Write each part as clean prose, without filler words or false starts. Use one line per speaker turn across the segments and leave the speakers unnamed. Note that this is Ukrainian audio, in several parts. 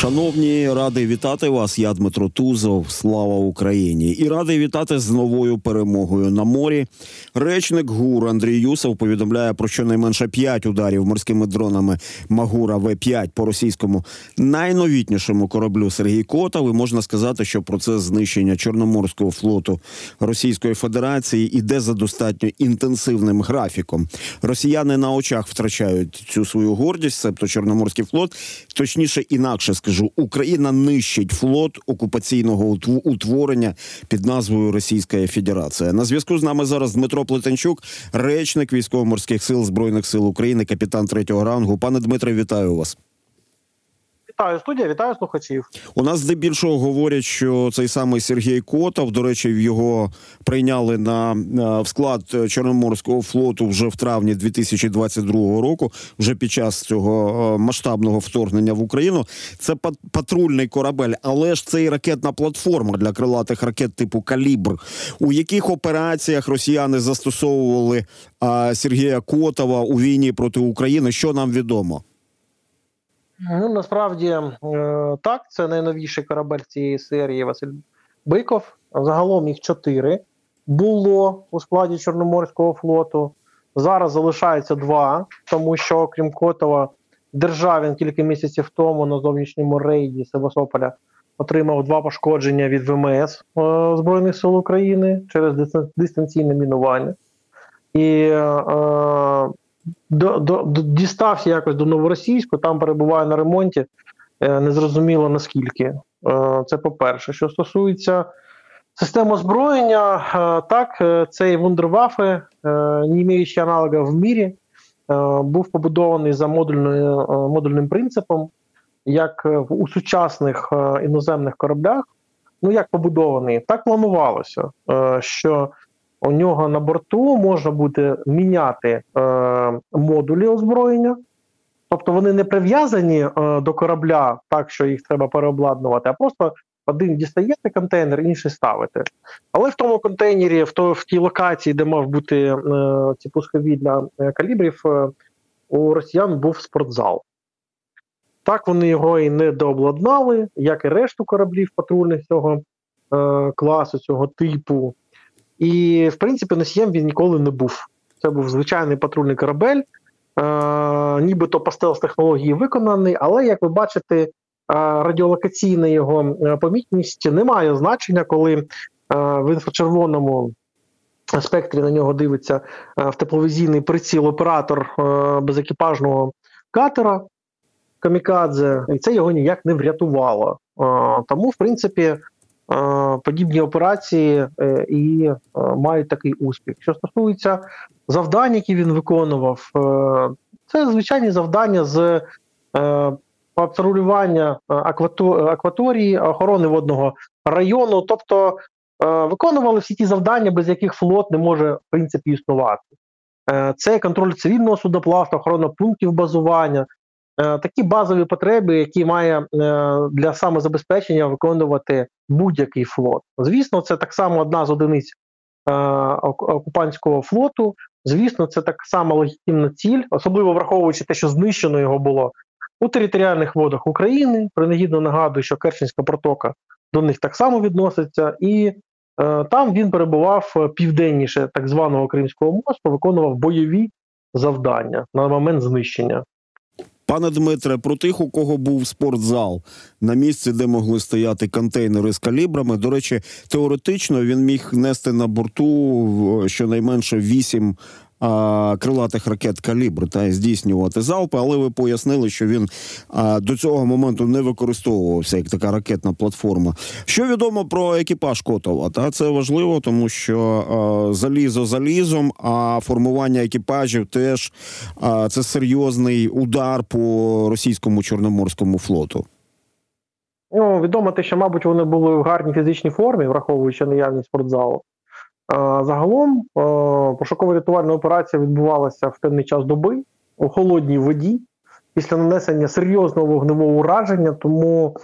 Шановні, радий вітати вас. Я Дмитро Тузов. Слава Україні. І радий вітати з новою перемогою на морі. Речник ГУР Андрій Юсов повідомляє про щонайменше 5 ударів морськими дронами Магура В-5 по російському найновітнішому кораблю Сергій Котов. І можна сказати, що процес знищення Чорноморського флоту Російської Федерації іде за достатньо інтенсивним графіком. Росіяни на очах втрачають цю свою гордість, себто Чорноморський флот. Точніше, інакше скажу, Україна нищить флот окупаційного утворення під назвою Російська Федерація. На зв'язку з нами зараз Дмитро Плетенчук, речник Військово-морських сил Збройних сил України, капітан 3-го рангу. Пане Дмитре, вітаю вас.
Вітаю, студія, вітаю слухачів.
У нас здебільшого говорять, що цей самий Сергій Котов, до речі, його прийняли в склад Чорноморського флоту вже в травні 2022 року, вже під час цього масштабного вторгнення в Україну. Це патрульний корабель, але ж це і ракетна платформа для крилатих ракет типу «Калібр». У яких операціях росіяни застосовували Сергія Котова у війні проти України? Що нам відомо?
Ну, насправді, так, це найновіший корабель цієї серії Василь Биков. Загалом їх 4 було у складі Чорноморського флоту. Зараз залишається 2, тому що, окрім Котова, Державін кілька місяців тому на зовнішньому рейді Севастополя отримав 2 пошкодження від ВМС Збройних сил України через дистанційне мінування. І дістався якось до Новоросійську, там перебуває на ремонті, незрозуміло наскільки. Це по-перше. Що стосується систем озброєння, так, цей Вундерваффе, не маючи аналога в мірі, був побудований за модульним принципом, як у сучасних іноземних кораблях. Ну, як побудований, так планувалося, що у нього на борту можна буде міняти модулі озброєння. Тобто вони не прив'язані до корабля так, що їх треба переобладнувати, а просто один дістаєте контейнер, інший ставите. Але в тому контейнері, в тій локації, де мав бути ці пускові для калібрів, у росіян був спортзал. Так вони його і не дообладнали, як і решту кораблів патрульних цього класу, цього типу. І, в принципі, носієм він ніколи не був. Це був звичайний патрульний корабель, нібито по стелс-технології виконаний, але, як ви бачите, радіолокаційна його помітність не має значення, коли в інфрачервоному спектрі на нього дивиться в тепловізійний приціл оператор безекіпажного катера «Камікадзе», і це його ніяк не врятувало. Тому, в принципі, подібні операції і мають такий успіх. Що стосується завдань, які він виконував, це звичайні завдання з патрулювання акваторії, охорони водного району, тобто виконували всі ті завдання, без яких флот не може, в принципі, існувати. Це контроль цивільного судноплавства, охорона пунктів базування, такі базові потреби, які має для самозабезпечення виконувати будь-який флот. Звісно, це так само одна з одиниць окупантського флоту. Звісно, це так само легітимна ціль, особливо враховуючи те, що знищено його було у територіальних водах України. Принагідно нагадую, що Керченська протока до них так само відноситься. І там він перебував південніше так званого Кримського мосту, виконував бойові завдання на момент знищення.
Пане Дмитре, про тих, у кого був спортзал на місці, де могли стояти контейнери з калібрами, до речі, теоретично він міг нести на борту щонайменше 8 крилатих ракет «Калібр» та здійснювати залпи, але ви пояснили, що він до цього моменту не використовувався як така ракетна платформа. Що відомо про екіпаж Котова? Це важливо, тому що залізо залізом, а формування екіпажів теж це серйозний удар по російському Чорноморському флоту.
Ну, відомо те, що, мабуть, вони були в гарній фізичній формі, враховуючи наявність спортзалу. Загалом пошуково-рятувальна операція відбувалася в темний час доби, у холодній воді, після нанесення серйозного вогневого ураження, тому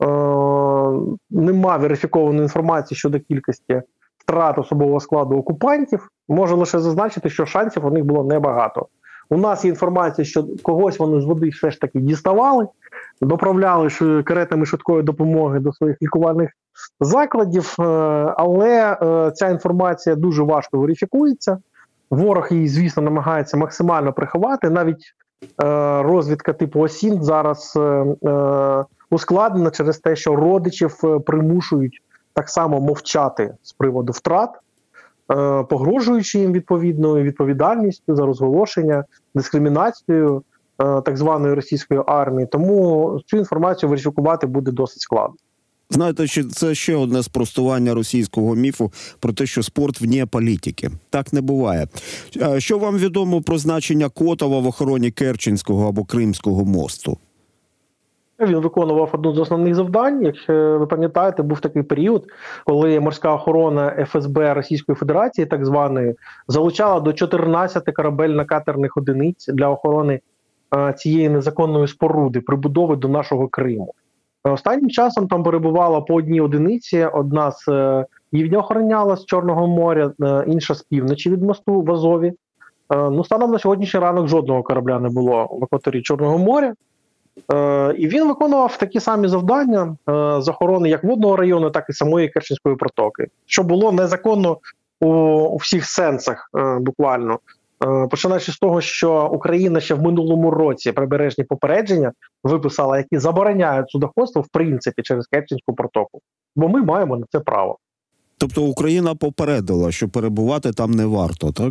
нема верифікованої інформації щодо кількості втрат особового складу окупантів. Можу лише зазначити, що шансів у них було небагато. У нас є інформація, що когось вони з води все ж таки діставали, доправляли каретами швидкої допомоги до своїх лікувальних закладів, але ця інформація дуже важко верифікується. Ворог її, звісно, намагається максимально приховати. Навіть розвідка типу ОСІНТ зараз ускладнена через те, що родичів примушують так само мовчати з приводу втрат, погрожуючи їм відповідною відповідальністю за розголошення, дискримінацією так званої російської армії. Тому цю інформацію верифікувати буде досить складно.
Знаєте, що це ще одне спростування російського міфу про те, що спорт вне політики. Так не буває. Що вам відомо про значення Котова в охороні Керченського або Кримського мосту?
Він виконував одну з основних завдань. Якщо ви пам'ятаєте, був такий період, коли морська охорона ФСБ Російської Федерації, так званої, залучала до 14 корабельно-катерних одиниць для охорони цієї незаконної споруди, прибудови до нашого Криму. Останнім часом там перебувала по одній одиниці, одна з півдня охороняла з Чорного моря, інша з півночі від мосту в Азові. Станом на сьогоднішній ранок жодного корабля не було в акваторії Чорного моря. І він виконував такі самі завдання з охорони як водного району, так і самої Керченської протоки, що було незаконно у всіх сенсах буквально. Починаючи з того, що Україна ще в минулому році прибережні попередження виписала, які забороняють судоходство в принципі через Керченську протоку. Бо ми маємо на це право.
Тобто Україна попередила, що перебувати там не варто, так?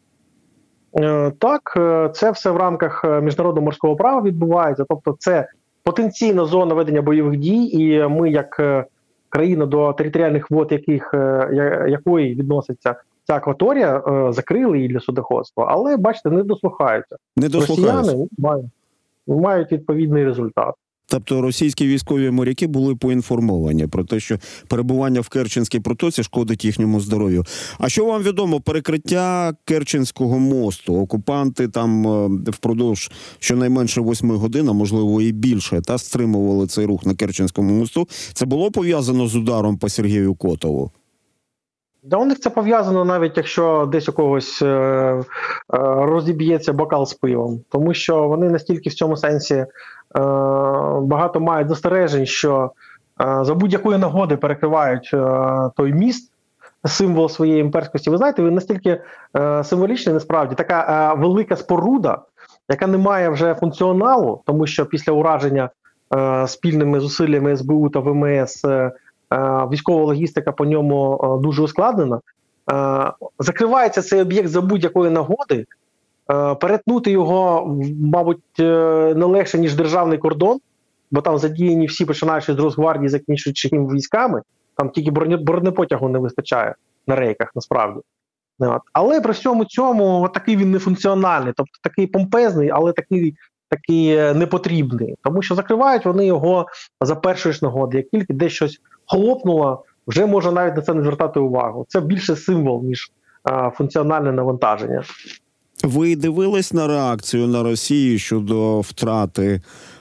Так, це все в рамках міжнародного морського права відбувається. Тобто це потенційна зона ведення бойових дій, і ми, як країна, до територіальних вод якої відноситься ця акваторія, закрили її для судоходства. Але, бачите, не дослухаються. Росіяни мають відповідний результат.
Тобто російські військові моряки були поінформовані про те, що перебування в Керченській протоці шкодить їхньому здоров'ю. А що вам відомо? Перекриття Керченського мосту. Окупанти там впродовж щонайменше 8 годин, а можливо і більше, стримували цей рух на Керченському мосту. Це було пов'язано з ударом по Сергію Котову?
Да, у них це пов'язано навіть, якщо десь у когось розіб'ється бокал з пивом. Тому що вони настільки в цьому сенсі багато мають застережень, що за будь-якої нагоди перекривають той міст, символ своєї імперськості. Ви знаєте, він настільки символічний насправді. Така велика споруда, яка не має вже функціоналу, тому що після ураження спільними зусиллями СБУ та ВМС військова логістика по ньому дуже ускладнена. Закривається цей об'єкт за будь-якої нагоди. Перетнути його, мабуть, не легше, ніж державний кордон, бо там задіяні всі, починаючи з Росгвардії, закінчуючи їм військами. Там тільки бронепотягу не вистачає на рейках, насправді. Але при всьому цьому такий він нефункціональний, тобто такий помпезний, але такий непотрібний. Тому що закривають вони його за першої ж нагоди. Як тільки десь щось хлопнуло, вже можна навіть на це не звертати увагу. Це більше символ, ніж функціональне навантаження.
Ви дивились на реакцію на Росію щодо втрати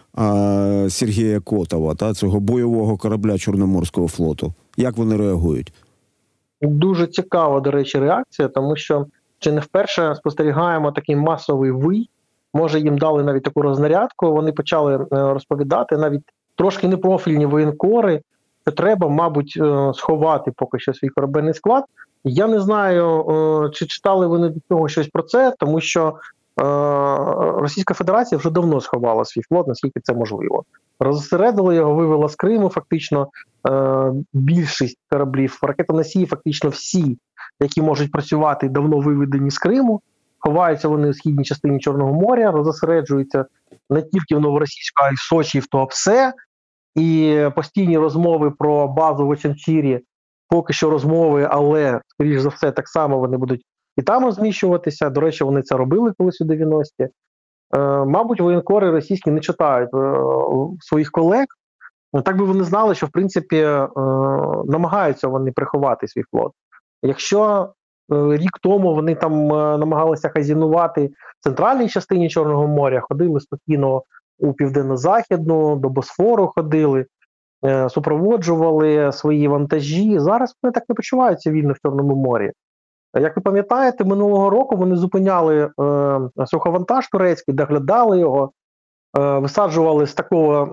Сергія Котова, цього бойового корабля Чорноморського флоту? Як вони реагують?
Дуже цікава, до речі, реакція, тому що чи не вперше спостерігаємо такий масовий вий. Може, їм дали навіть таку рознарядку, вони почали розповідати, навіть трошки непрофільні воєнкори, що треба, мабуть, сховати поки що свій корабельний склад. Я не знаю, чи читали вони до цього щось про це, тому що Російська Федерація вже давно сховала свій флот, наскільки це можливо. Розсередила його, вивела з Криму, фактично більшість кораблів, ракетоносії, фактично всі, які можуть працювати, давно виведені з Криму. Ховаються вони у східній частині Чорного моря, розосереджуються не тільки в Новоросійську, а й в Сочі, і в Туапсе. І постійні розмови про базу в Очанчірі, поки що розмови, але, скоріш за все, так само вони будуть і там розміщуватися. До речі, вони це робили колись у 90-ті. Мабуть, воєнкори російські не читають своїх колег. Так би вони знали, що, в принципі, намагаються вони приховати свій флот. Якщо рік тому вони там намагалися хазінувати в центральній частині Чорного моря, ходили спокійно у південно-західну, до Босфору ходили, супроводжували свої вантажі. Зараз вони так не почуваються вільно в Чорному морі. Як ви пам'ятаєте, минулого року вони зупиняли суховантаж турецький, доглядали його, висаджували з такого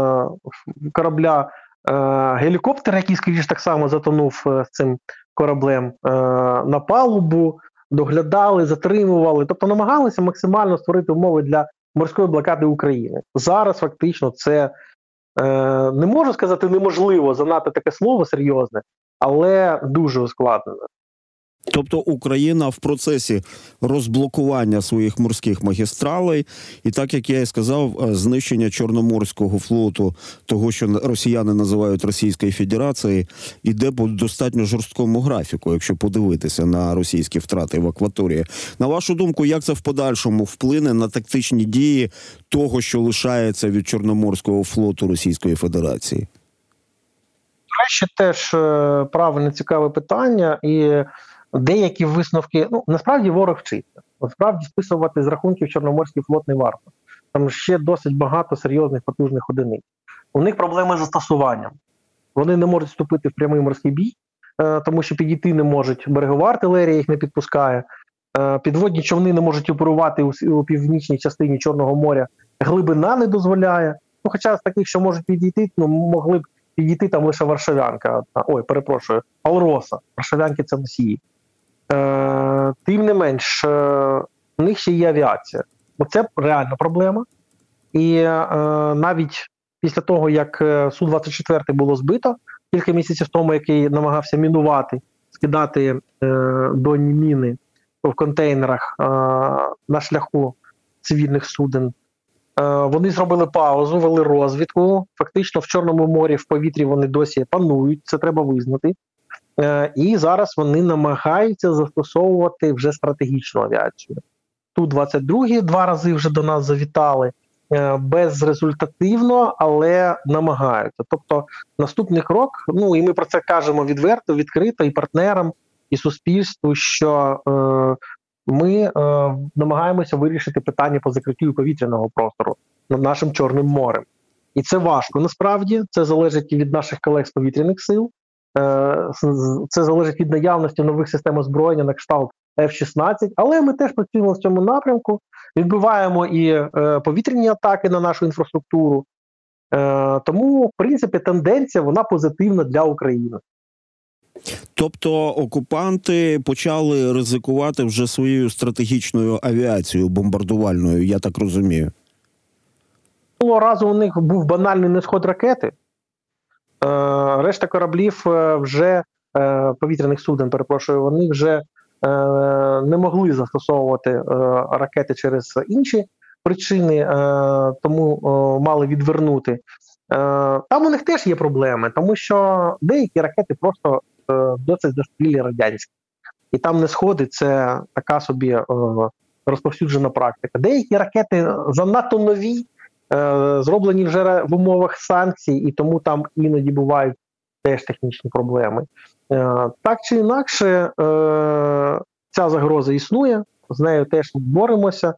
корабля гелікоптер, який, скоріш, так само затонув з цим кораблем, на палубу, доглядали, затримували, тобто намагалися максимально створити умови для морської блокади України. Зараз фактично це, не можу сказати неможливо, занадто таке слово серйозне, але дуже ускладнено.
Тобто Україна в процесі розблокування своїх морських магістралей, і так, як я і сказав, знищення Чорноморського флоту, того, що росіяни називають Російською Федерацією, іде по достатньо жорсткому графіку, якщо подивитися на російські втрати в акваторії. На вашу думку, як це в подальшому вплине на тактичні дії того, що лишається від Чорноморського флоту Російської Федерації?
До речі, теж правильне, цікаве питання, і деякі висновки, насправді ворог вчиться. Насправді списувати з рахунків Чорноморський флот не варто. Там ще досить багато серйозних потужних одиниць. У них проблеми з застосуванням. Вони не можуть вступити в прямий морський бій, тому що підійти не можуть, берегова артилерія їх не підпускає, підводні човни не можуть оперувати у північній частині Чорного моря, глибина не дозволяє. Хоча з таких, що можуть підійти, могли б підійти там лише Варшавянка, Алроса. Варшавянки – це носії. Тим не менш, у них ще є авіація. Бо це реальна проблема. І навіть після того, як Су-24 було збито, кілька місяців тому, який намагався мінувати, скидати донні міни в контейнерах на шляху цивільних суден, вони зробили паузу, вели розвідку. Фактично в Чорному морі, в повітрі вони досі панують, це треба визнати. І зараз вони намагаються застосовувати вже стратегічну авіацію. Ту-22 два рази вже до нас завітали, безрезультативно, але намагаються. Тобто наступний крок, і ми про це кажемо відверто, відкрито і партнерам, і суспільству, що ми намагаємося вирішити питання по закриттю повітряного простору над нашим Чорним морем. І це важко насправді, це залежить і від наших колег з повітряних сил, це залежить від наявності нових систем озброєння на кшталт F-16, але ми теж працюємо в цьому напрямку, відбиваємо і повітряні атаки на нашу інфраструктуру. Тому, в принципі, тенденція, вона позитивна для України.
Тобто окупанти почали ризикувати вже своєю стратегічною авіацією бомбардувальною, я так розумію.
Того разу у них був банальний несход ракети. Решта кораблів вже, повітряних суден, вони вже не могли застосовувати ракети через інші причини, тому мали відвернути. Там у них теж є проблеми, тому що деякі ракети просто досить застарілі радянські. І там не сходи, це така собі розповсюджена практика. Деякі ракети занадто нові, зроблені вже в умовах санкцій, і тому там іноді бувають теж технічні проблеми. Так чи інакше, ця загроза існує, з нею теж боремося.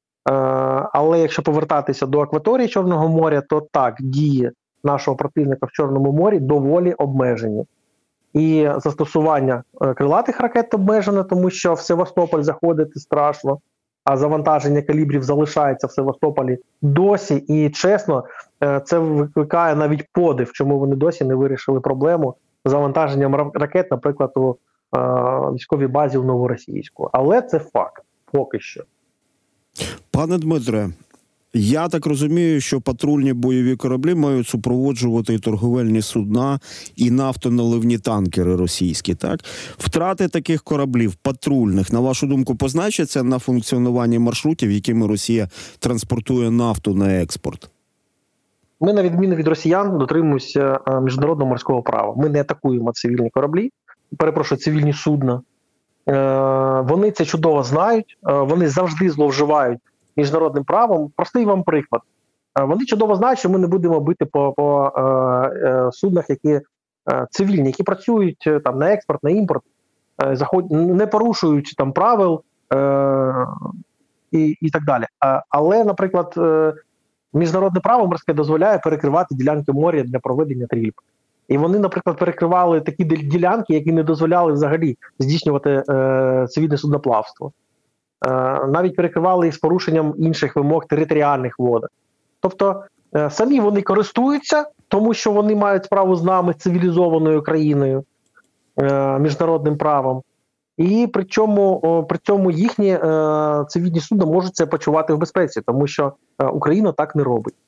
Але якщо повертатися до акваторії Чорного моря, то так, дії нашого противника в Чорному морі доволі обмежені. І застосування крилатих ракет обмежено, тому що в Севастополь заходити страшно, а завантаження калібрів залишається в Севастополі досі. І, чесно, це викликає навіть подив, чому вони досі не вирішили проблему з завантаженням ракет, наприклад, у військовій базі в Новоросійську. Але це факт, поки що.
Пане Дмитре, я так розумію, що патрульні бойові кораблі мають супроводжувати і торговельні судна, і нафтоналивні танкери російські, так? Втрати таких кораблів патрульних, на вашу думку, позначаться на функціонуванні маршрутів, якими Росія транспортує нафту на експорт?
Ми, на відміну від росіян, дотримуємося міжнародного морського права. Ми не атакуємо цивільні кораблі, цивільні судна. Вони це чудово знають, вони завжди зловживають міжнародним правом. Простий вам приклад. Вони чудово знають, що ми не будемо бити по суднах, які цивільні, які працюють там на експорт, на імпорт, не порушуючи там правил і так далі. Але, наприклад, міжнародне право морське дозволяє перекривати ділянки моря для проведення трільб. І вони, наприклад, перекривали такі ділянки, які не дозволяли взагалі здійснювати цивільне судноплавство. Навіть перекривали з порушенням інших вимог територіальних водах. Тобто самі вони користуються, тому що вони мають справу з нами, цивілізованою країною, міжнародним правом. І при цьому їхні цивільні судна можуть себе почувати в безпеці, тому що Україна так не робить.